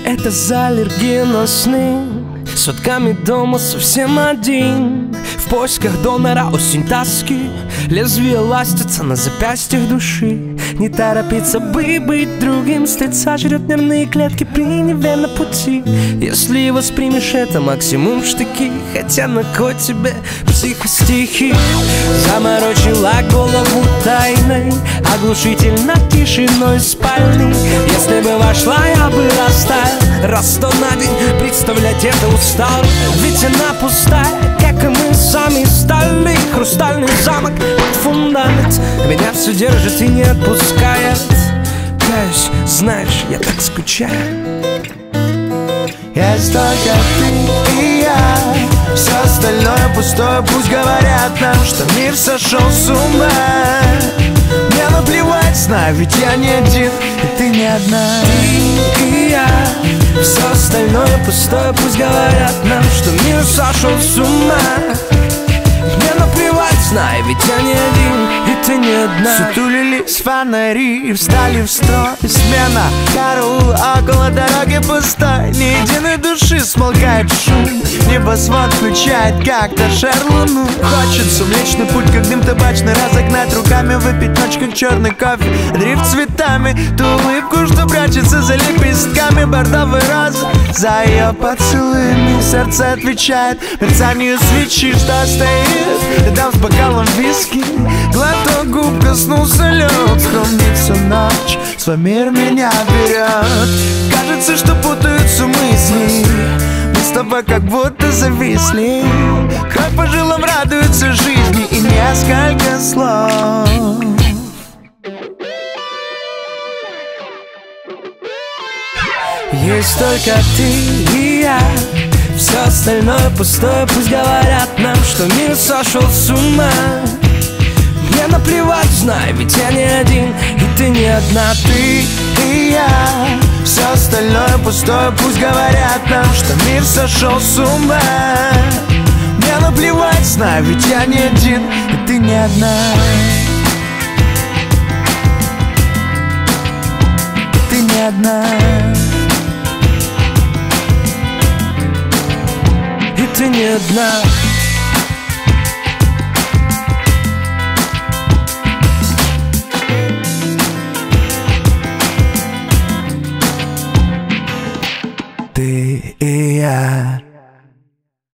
это за аллергия на сны. Сутками дома совсем один, в поисках донора осень тоски. Лезвие ластится на запястьях души. Не торопиться бы быть другим, стыд сожрет нервные клетки при неверном пути. Если воспримешь это максимум штыки, хотя на кой тебе психостихи. Заморочила голову тайной, оглушительно тишиной спальни. Если бы вошла, я бы растаял раз 100 на день, представлять это устал. Ведь она пустая, как и мы сами стали. Хрустальный замок, фундамент меня все держит и не отпускает. Каюсь, знаешь, я так скучаю. Есть только ты и я, все остальное пустое. Пусть говорят нам, что мир сошел с ума. Мне наплевать, знаю, ведь я не один, и ты не одна. Ты и я, все остальное пустое. Пусть говорят нам, что мир сошел с ума. Мне наплевать, знаю, ведь я не один, и ты не одна. Сутулились фонари, встали в строй. Смена караула, около дороги пустой. Ни единой души, смолкает шум. Небосвод включает как-то шар луну. Хочется Млечный путь, как дым табачный, разогнать руками, выпить ночь, как черный кофе, дрифт цветами. Ту улыбку, что прячется за лепестками бордовой розы. За ее поцелуями сердце отвечает мерцанию свечи, что стоит рядом с бокалом виски. Глоток губ коснулся лед, хранится ночь, свой мир меня берет. Кажется, что путаются мысли, мы с тобой как будто зависли. Кровь по жилам радуется жизни и несколько слов. Есть только ты и я, все остальное пустое. Пусть говорят нам, что мир сошел с ума. Мне наплевать, знаю, ведь я не один, и ты не одна. Ты и я, все остальное пустое. Пусть говорят нам, что мир сошел с ума. Мне наплевать, знаю, ведь я не один, и ты не одна. Ты не одна. И ты не одна.